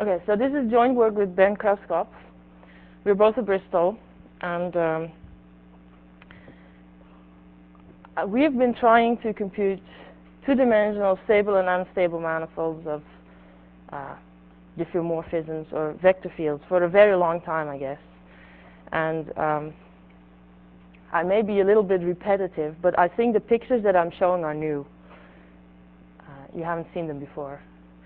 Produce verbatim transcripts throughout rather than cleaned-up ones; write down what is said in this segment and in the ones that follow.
Okay, so this is joint work with Ben Krauskopf. We're both at Bristol, and um, we have been trying to compute two-dimensional stable and unstable manifolds of uh, diffeomorphisms or vector fields for a very long time, I guess. And um, I may be a little bit repetitive, but I think the pictures that I'm showing are new. Uh, you haven't seen them before.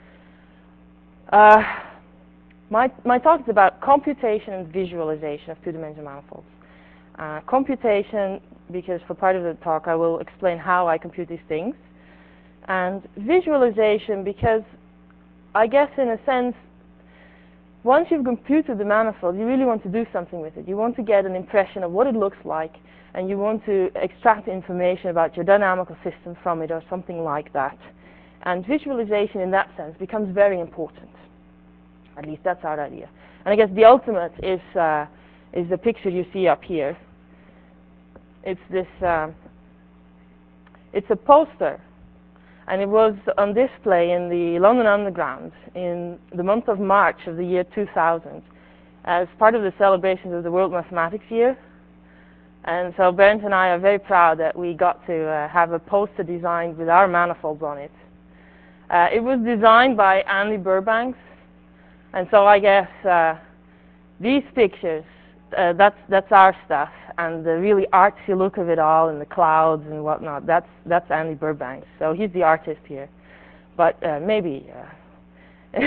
Uh, my, my talk is about computation and visualization of two-dimensional manifolds. Uh, computation, because for part of the talk I will explain how I compute these things. And visualization, because I guess in a sense, once you've computed the manifold, you really want to do something with it. You want to get an impression of what it looks like, and you want to extract information about your dynamical system from it or something like that. And visualization in that sense becomes very important. At least that's our idea. And I guess the ultimate is, uh, is the picture you see up here. It's this, uh, it's a poster, and it was on display in the London Underground in the month of March of the year two thousand as part of the celebrations of the World Mathematics Year. And so Bernd and I are very proud that we got to uh, have a poster designed with our manifolds on it. Uh, it was designed by Andy Burbanks, and so I guess uh, these pictures, uh, that's, that's our stuff, and the really artsy look of it all and the clouds and whatnot, that's, that's Andy Burbanks. So he's the artist here. But uh, maybe... Uh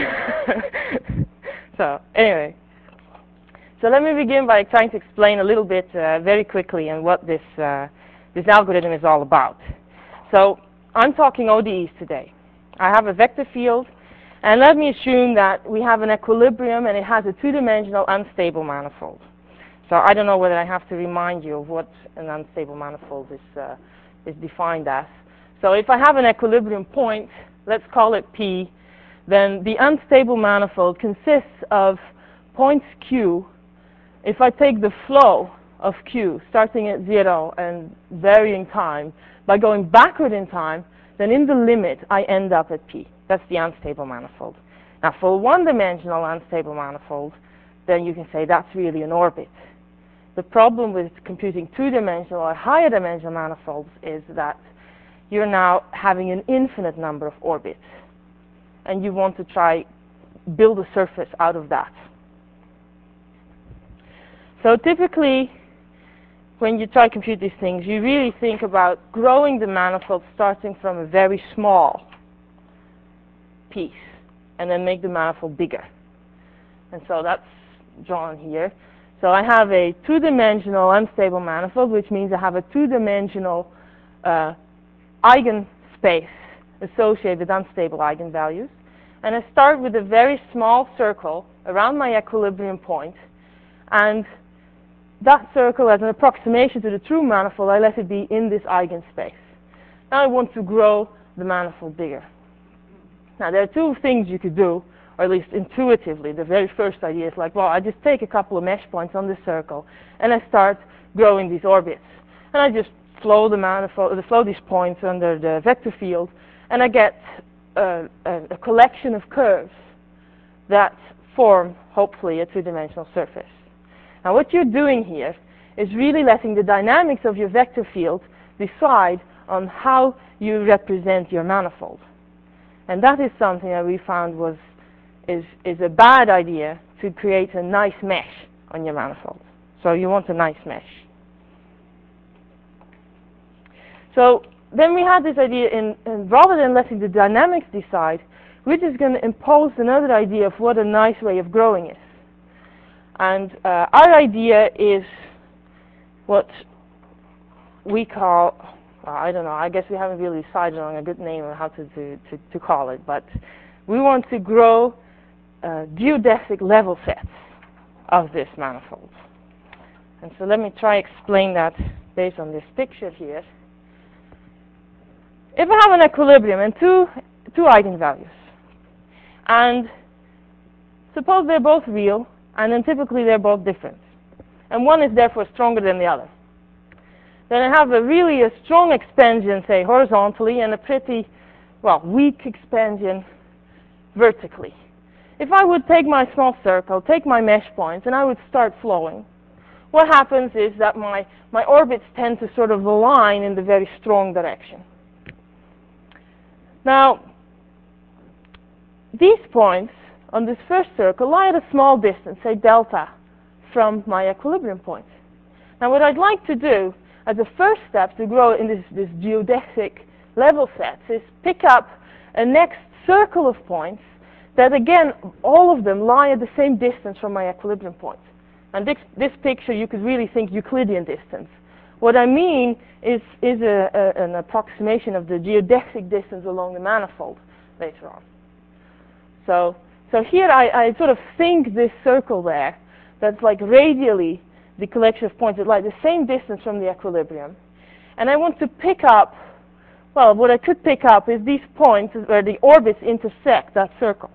so anyway. So let me begin by trying to explain a little bit uh, very quickly and what this, uh, this algorithm is all about. So I'm talking O D Es today. I have a vector field, and let me assume that we have an equilibrium and it has a two-dimensional unstable manifold. So I don't know whether I have to remind you of what an unstable manifold is, uh, is defined as. So if I have an equilibrium point, let's call it P, then the unstable manifold consists of points Q. If I take the flow of Q starting at zero and varying time by going backward in time, then in the limit I end up at P. That's the unstable manifold. Now for one-dimensional unstable manifold, then you can say that's really an orbit. The problem with computing two-dimensional or higher dimensional manifolds is that you're now having an infinite number of orbits, and you want to try build a surface out of that. So typically, when you try to compute these things, you really think about growing the manifold starting from a very small piece, and then make the manifold bigger. And so that's drawn here. So I have a two-dimensional unstable manifold, which means I have a two-dimensional uh, eigenspace associated with unstable eigenvalues. And I start with a very small circle around my equilibrium point, and that circle, as an approximation to the true manifold, I let it be in this eigenspace. Now I want to grow the manifold bigger. Now there are two things you could do, or at least intuitively. The very first idea is like, well, I just take a couple of mesh points on this circle, and I start growing these orbits. And I just flow the manifold, flow these points under the vector field, and I get a, a, a collection of curves that form, hopefully, a two-dimensional surface. Now what you're doing here is really letting the dynamics of your vector field decide on how you represent your manifold. And that is something that we found was is, is a bad idea to create a nice mesh on your manifold. So you want a nice mesh. So then we had this idea, in, in rather than letting the dynamics decide, we're just going to impose another idea of what a nice way of growing is. And uh, our idea is what we call, well, I don't know, I guess we haven't really decided on a good name or how to, to, to, to call it, but we want to grow uh, geodesic level sets of this manifold. And so let me try explain that based on this picture here. If I have an equilibrium and two, two eigenvalues, and suppose they're both real, and then typically they're both different, and one is therefore stronger than the other, then I have a really a strong expansion, say horizontally, and a pretty, well, weak expansion vertically. if I would take my small circle, take my mesh points, and I would start flowing, what happens is that my, my orbits tend to sort of align in the very strong direction. Now, these points on this first circle lie at a small distance, say delta, from my equilibrium point. Now what I'd like to do as a first step to grow in this, this geodesic level sets is pick up a next circle of points that again, all of them lie at the same distance from my equilibrium point. And this, this picture you could really think Euclidean distance. What I mean is, is a, a, an approximation of the geodesic distance along the manifold later on. So, so here I, I sort of think this circle there, that's like radially the collection of points that lie the same distance from the equilibrium. And I want to pick up, well, what I could pick up is these points where the orbits intersect that circle.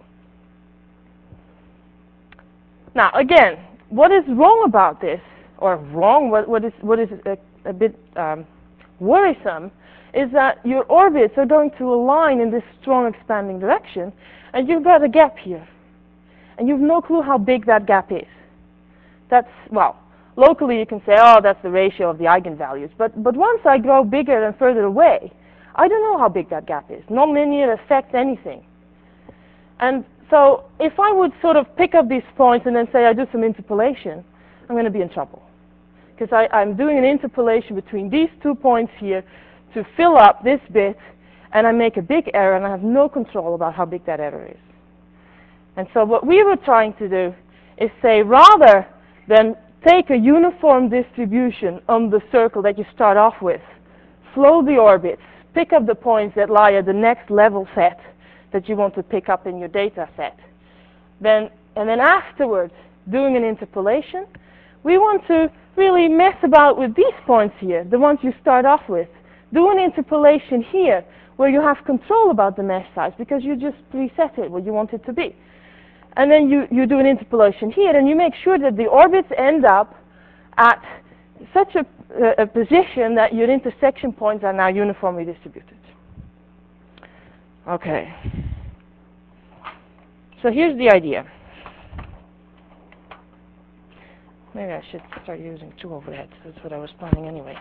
Now, again, what is wrong about this, or wrong, what, what is, what is a, a bit um, worrisome, is that your orbits are going to align in this strong expanding direction, and you've got a gap here. And you've no clue how big that gap is. That's, well, locally you can say, oh, that's the ratio of the eigenvalues. But, but once I grow bigger and further away, I don't know how big that gap is. Nonlinear affects anything. And so if I would sort of pick up these points and then say I do some interpolation, I'm going to be in trouble. Because I'm doing an interpolation between these two points here to fill up this bit, and I make a big error, and I have no control about how big that error is. And so what we were trying to do is say, rather than take a uniform distribution on the circle that you start off with, flow the orbits, pick up the points that lie at the next level set that you want to pick up in your data set. Then, and then afterwards, doing an interpolation, we want to really mess about with these points here, the ones you start off with. Do an interpolation here where you have control about the mesh size because you just preset it what you want it to be. And then you, you do an interpolation here, and you make sure that the orbits end up at such a, a, a position that your intersection points are now uniformly distributed. Okay. So here's the idea. Maybe I should start using two overheads. That's what I was planning anyway.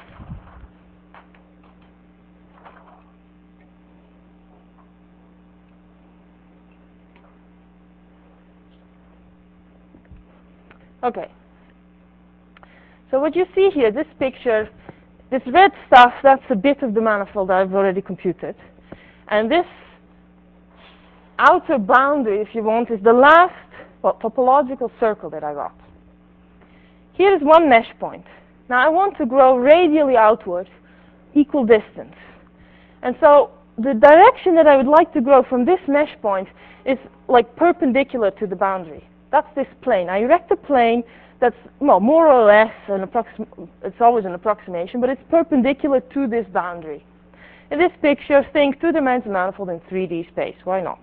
Okay. So what you see here, this picture, this red stuff, that's a bit of the manifold I've already computed. And this outer boundary, if you want, is the last, well, topological circle that I got. Here is one mesh point. Now I want to grow radially outward, equal distance. And so the direction that I would like to grow from this mesh point is like perpendicular to the boundary. That's this plane. I erect a plane that's, well, more or less an approxim- it's always an approximation, but it's perpendicular to this boundary. In this picture, think two-dimensional manifold in three D space. Why not?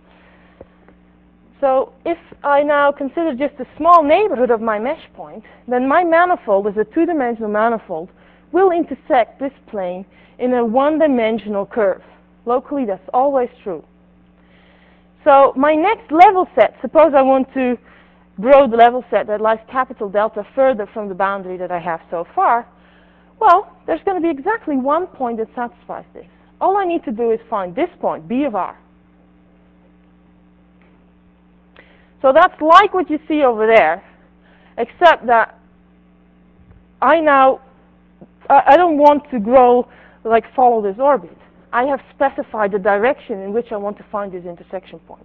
So if I now consider just a small neighborhood of my mesh point, then my manifold as a two-dimensional manifold will intersect this plane in a one-dimensional curve. Locally, that's always true. So my next level set, suppose I want to grow the level set that lies capital delta further from the boundary that I have so far, well, there's going to be exactly one point that satisfies this. All I need to do is find this point, B of R. So that's like what you see over there, except that I now, I don't want to grow, like follow this orbit. I have specified the direction in which I want to find this intersection point.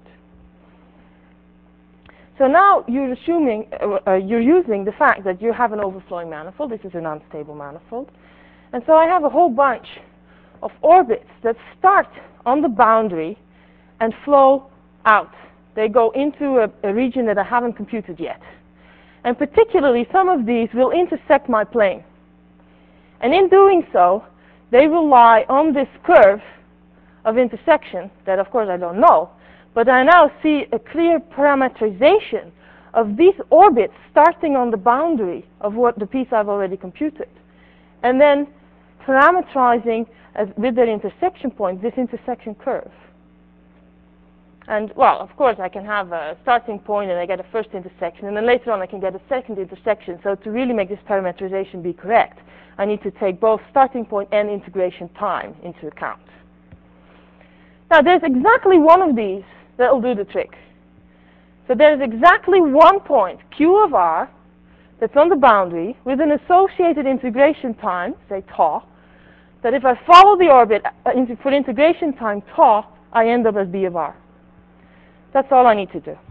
So now you're assuming, uh, uh, you're using the fact that you have an overflowing manifold. This is an unstable manifold. And so I have a whole bunch of orbits that start on the boundary and flow out. They go into a, a region that I haven't computed yet. And particularly, some of these will intersect my plane. And in doing so, they will lie on this curve of intersection that, of course, I don't know. But I now see a clear parametrization of these orbits starting on the boundary of what the piece I've already computed. And then parametrizing as, with their intersection point, this intersection curve. And, well, of course, I can have a starting point and I get a first intersection, and then later on I can get a second intersection. So to really make this parametrization be correct, I need to take both starting point and integration time into account. Now, there's exactly one of these that will do the trick. So there's exactly one point, Q of R, that's on the boundary with an associated integration time, say tau, that if I follow the orbit uh, for integration time tau, I end up as B of R. That's all I need to do.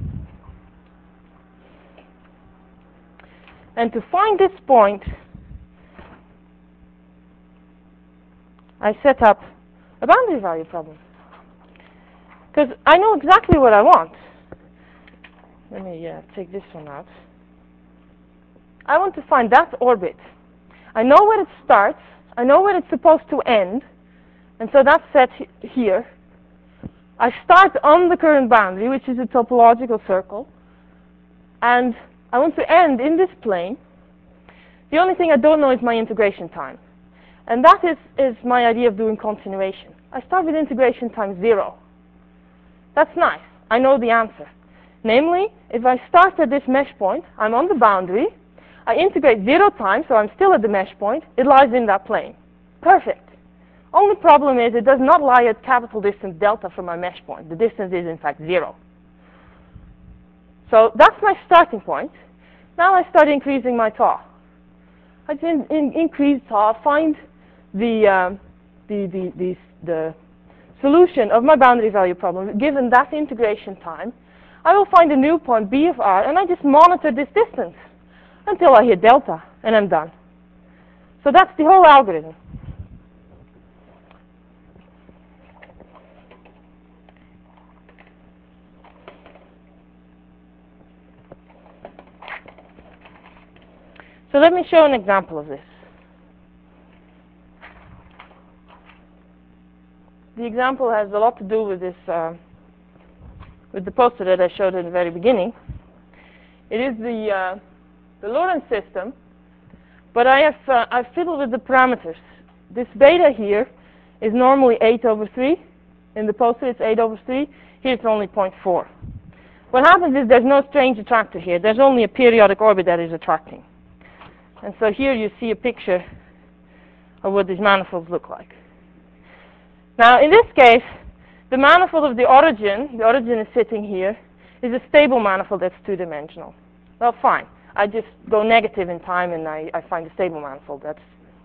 And to find this point, I set up a boundary value problem. Because I know exactly what I want. Let me uh, take this one out. I want to find that orbit. I know where it starts. I know where it's supposed to end. And so that's set he- here. I start on the current boundary, which is a topological circle. And I want to end in this plane. The only thing I don't know is my integration time. And that is, is my idea of doing continuation. I start with integration time zero. That's nice. I know the answer. Namely, if I start at this mesh point, I'm on the boundary, I integrate zero times, so I'm still at the mesh point, it lies in that plane. Perfect. Only problem is it does not lie at capital distance delta from my mesh point. The distance is in fact zero. So that's my starting point. Now I start increasing my tau. I can in, increase tau, find the, um, the, the, the, the solution of my boundary value problem given that integration time. I will find a new point, B of R, and I just monitor this distance until I hit delta, and I'm done. So that's the whole algorithm. So let me show an example of this. The example has a lot to do with this, uh, with the poster that I showed in the very beginning. It is the uh, the Lorentz system, but I have uh, I've fiddled with the parameters. This beta here is normally eight over three. In the poster, it's eight over three. Here, it's only zero point four. What happens is there's no strange attractor here. There's only a periodic orbit that is attracting. And so here you see a picture of what these manifolds look like. Now, in this case, the manifold of the origin, the origin is sitting here, is a stable manifold that's two-dimensional. Well, fine. I just go negative in time and I, I find a stable manifold. That's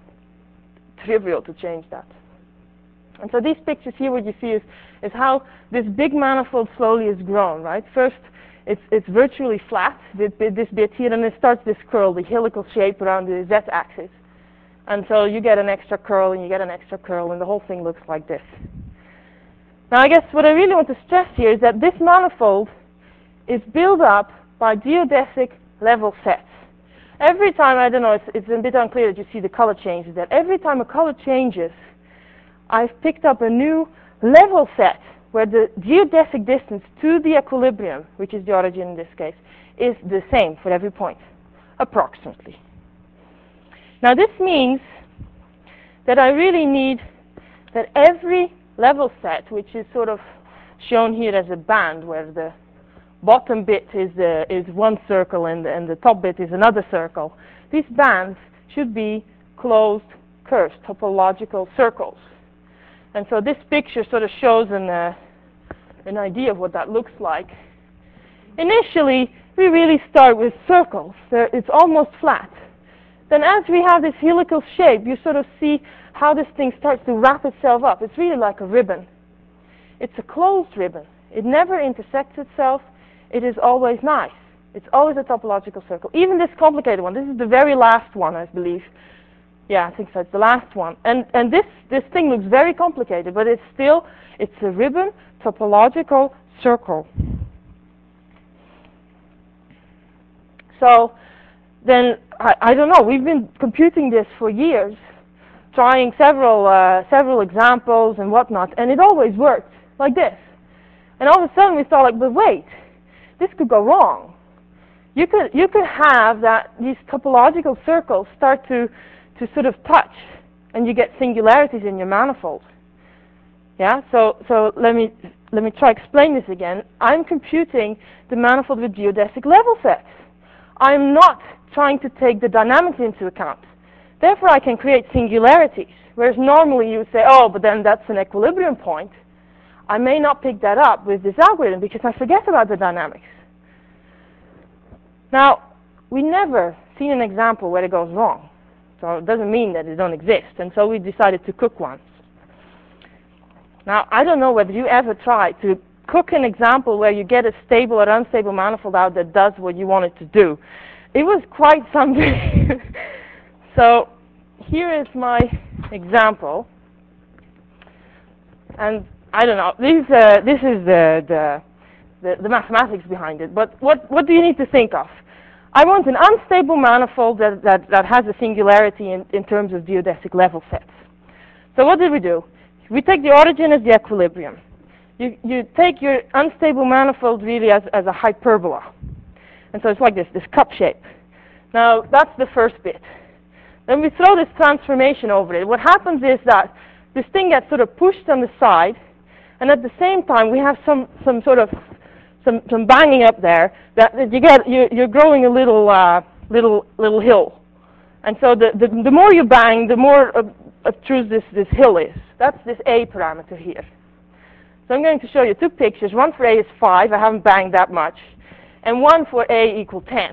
trivial to change that. And so these pictures here, what you see is, is how this big manifold slowly has grown, right? First, it's, it's virtually flat, this bit, this bit here, and it starts this curl, the helical shape around the z-axis. And so you get an extra curl and you get an extra curl and the whole thing looks like this. Now I guess what I really want to stress here is that this manifold is built up by geodesic level sets. Every time, I don't know, it's, it's a bit unclear that you see the color changes, that every time a color changes, I've picked up a new level set where the geodesic distance to the equilibrium, which is the origin in this case, is the same for every point, approximately. Now this means that I really need that every level set, which is sort of shown here as a band where the bottom bit is, uh, is one circle and, and the top bit is another circle, these bands should be closed curves, topological circles. And so this picture sort of shows an, uh, an idea of what that looks like. Initially, we really start with circles. They're, it's almost flat. Then as we have this helical shape, you sort of see how this thing starts to wrap itself up. It's really like a ribbon. It's a closed ribbon. It never intersects itself. It is always nice. It's always a topological circle. Even this complicated one, this is the very last one, I believe. Yeah, I think so. It's the last one. And and this, this thing looks very complicated, but it's still, it's a ribbon topological circle. So then, I, I don't know, we've been computing this for years, trying several, uh, several examples and whatnot, and it always worked like this. And all of a sudden we thought, like, but wait, this could go wrong. You could, you could have that these topological circles start to, to sort of touch, and you get singularities in your manifold. Yeah, so so let me let me try explain this again. I'm computing the manifold with geodesic level sets. I'm not trying to take the dynamics into account. Therefore, I can create singularities, whereas normally you would say, oh, but then that's an equilibrium point. I may not pick that up with this algorithm because I forget about the dynamics. Now, we never seen an example where it goes wrong. So it doesn't mean that it don't exist. And so we decided to cook one. Now, I don't know whether you ever tried to cook an example where you get a stable or unstable manifold out that does what you want it to do. It was quite something. So here is my example. And I don't know, this, uh, this is the, the, the, the mathematics behind it. But what, what do you need to think of? I want an unstable manifold that, that, that has a singularity in, in terms of geodesic level sets. So what did we do? We take the origin as the equilibrium. You, you take your unstable manifold really as, as a hyperbola. And so it's like this, this cup shape. Now, that's the first bit. Then we throw this transformation over it. What happens is that this thing gets sort of pushed on the side, and at the same time we have some, some sort of some, some banging up there that, that you get, you, you're growing a little, uh, little, little hill. And so the, the, the more you bang, the more uh, obtrusive this, this hill is. That's this A parameter here. So I'm going to show you two pictures. One for A is five, I haven't banged that much, and one for A equal ten.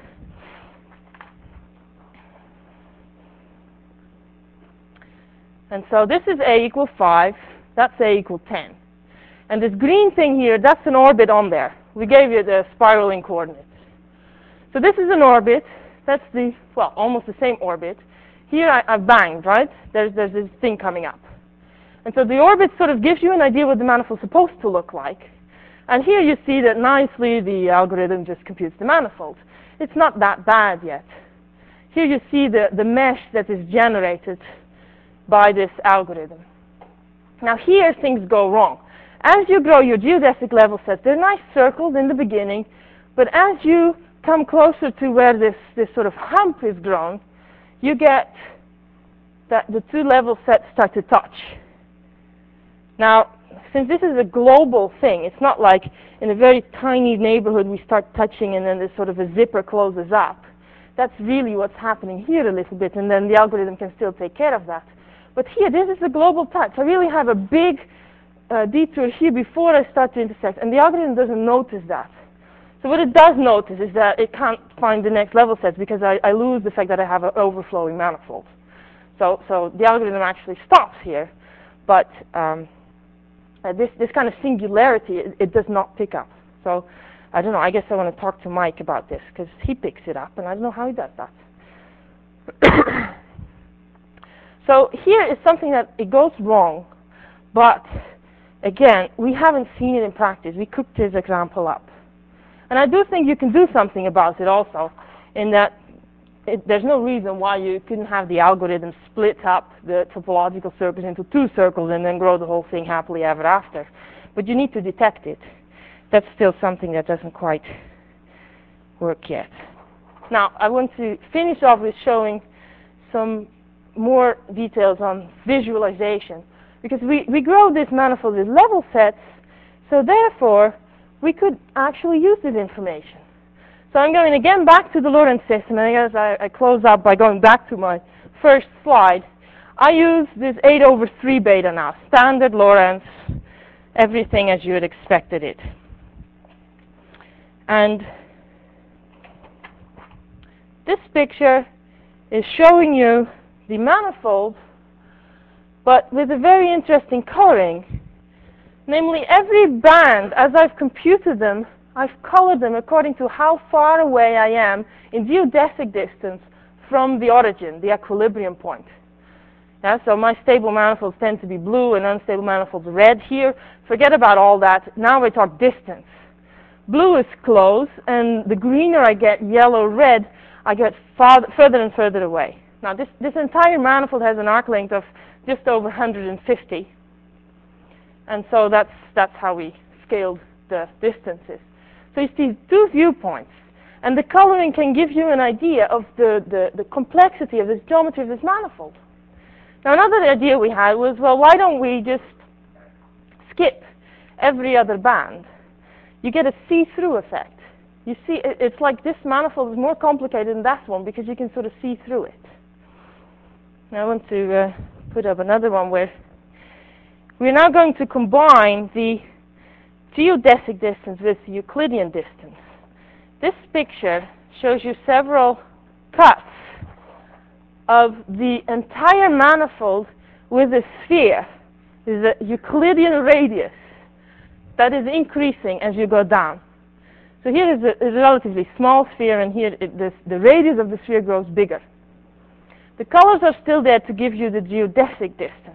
And so this is A equal five, that's A equal ten. And this green thing here, that's an orbit on there. We gave you the spiraling coordinates. So this is an orbit, that's the, well, almost the same orbit. Here I, I've banged, right? There's, there's this thing coming up. And so the orbit sort of gives you an idea what the manifold's supposed to look like. And here you see that nicely the algorithm just computes the manifold. It's not that bad yet. Here you see the, the mesh that is generated by this algorithm. Now here things go wrong. As you grow your geodesic level sets, they're nice circles in the beginning, but as you come closer to where this, this sort of hump is grown, you get that the two level sets start to touch. Now, since this is a global thing, it's not like in a very tiny neighborhood we start touching and then this sort of a zipper closes up. That's really what's happening here a little bit, and then the algorithm can still take care of that. But here, this is a global touch. I really have a big uh, detour here before I start to intersect, and the algorithm doesn't notice that. So what it does notice is that it can't find the next level sets because I, I lose the fact that I have an overflowing manifold. So, so the algorithm actually stops here, but um, uh, this, this kind of singularity, it, it does not pick up. So I don't know, I guess I want to talk to Mike about this because he picks it up and I don't know how he does that. So here is something that it goes wrong, but again, we haven't seen it in practice. We cooked this example up. And I do think you can do something about it also, in that it, there's no reason why you couldn't have the algorithm split up the topological circles into two circles and then grow the whole thing happily ever after. But you need to detect it. That's still something that doesn't quite work yet. Now, I want to finish off with showing some more details on visualization, because we, we grow this manifold with level sets, so therefore we could actually use this information. So I'm going again back to the Lorentz system, and I guess I, I close up by going back to my first slide. I use this eight over three beta now, standard Lorentz, everything as you had expected it. And this picture is showing you the manifold, but with a very interesting coloring. Namely, every band, as I've computed them, I've colored them according to how far away I am in geodesic distance from the origin, the equilibrium point. Yeah, so my stable manifolds tend to be blue and unstable manifolds red here. Forget about all that. Now we talk distance. Blue is close, and the greener I get, yellow, red, I get far, further and further away. Now this, this entire manifold has an arc length of just over one hundred fifty. And so that's, that's how we scaled the distances. So you see two viewpoints. And the coloring can give you an idea of the, the, the complexity of this geometry of this manifold. Now another idea we had was, well, why don't we just skip every other band, you get a see-through effect. You see, it, it's like this manifold is more complicated than that one because you can sort of see through it. Now I want to uh, put up another one where we're now going to combine the geodesic distance with the Euclidean distance. This picture shows you several cuts of the entire manifold with a sphere. There's a Euclidean radius that is increasing as you go down. So here is a, a relatively small sphere, and here it, this, the radius of the sphere grows bigger. The colors are still there to give you the geodesic distance.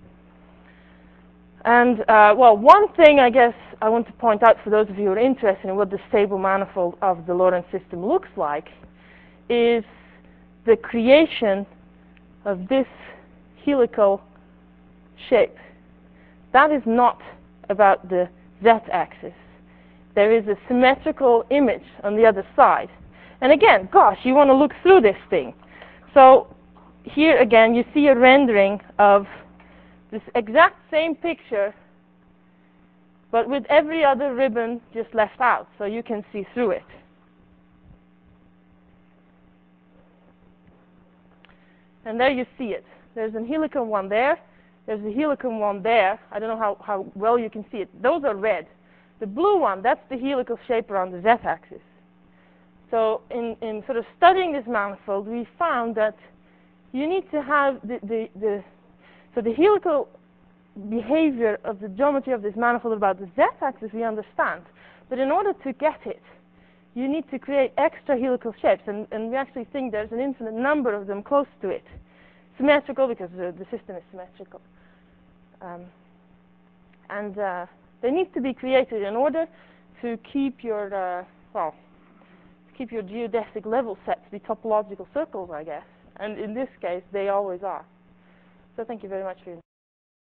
And, uh, well, one thing I guess I want to point out for those of you who are interested in what the stable manifold of the Lorentz system looks like is the creation of this helical shape. That is not about the z-axis. There is a symmetrical image on the other side. And again, gosh, you want to look through this thing. So here again, you see a rendering of this exact same picture, but with every other ribbon just left out, so you can see through it. And there you see it. There's a helical one there. There's a helical one there. I don't know how, how well you can see it. Those are red. The blue one, that's the helical shape around the z-axis. So in, in sort of studying this manifold, we found that you need to have the, the, the so the helical behavior of the geometry of this manifold about the z-axis we understand. But in order to get it, you need to create extra helical shapes, and, and we actually think there's an infinite number of them close to it. Symmetrical, because the, the system is symmetrical. Um, and uh, they need to be created in order to keep your, uh, well, to keep your geodesic level set to be topological circles, I guess. And in this case, they always are. So thank you very much for your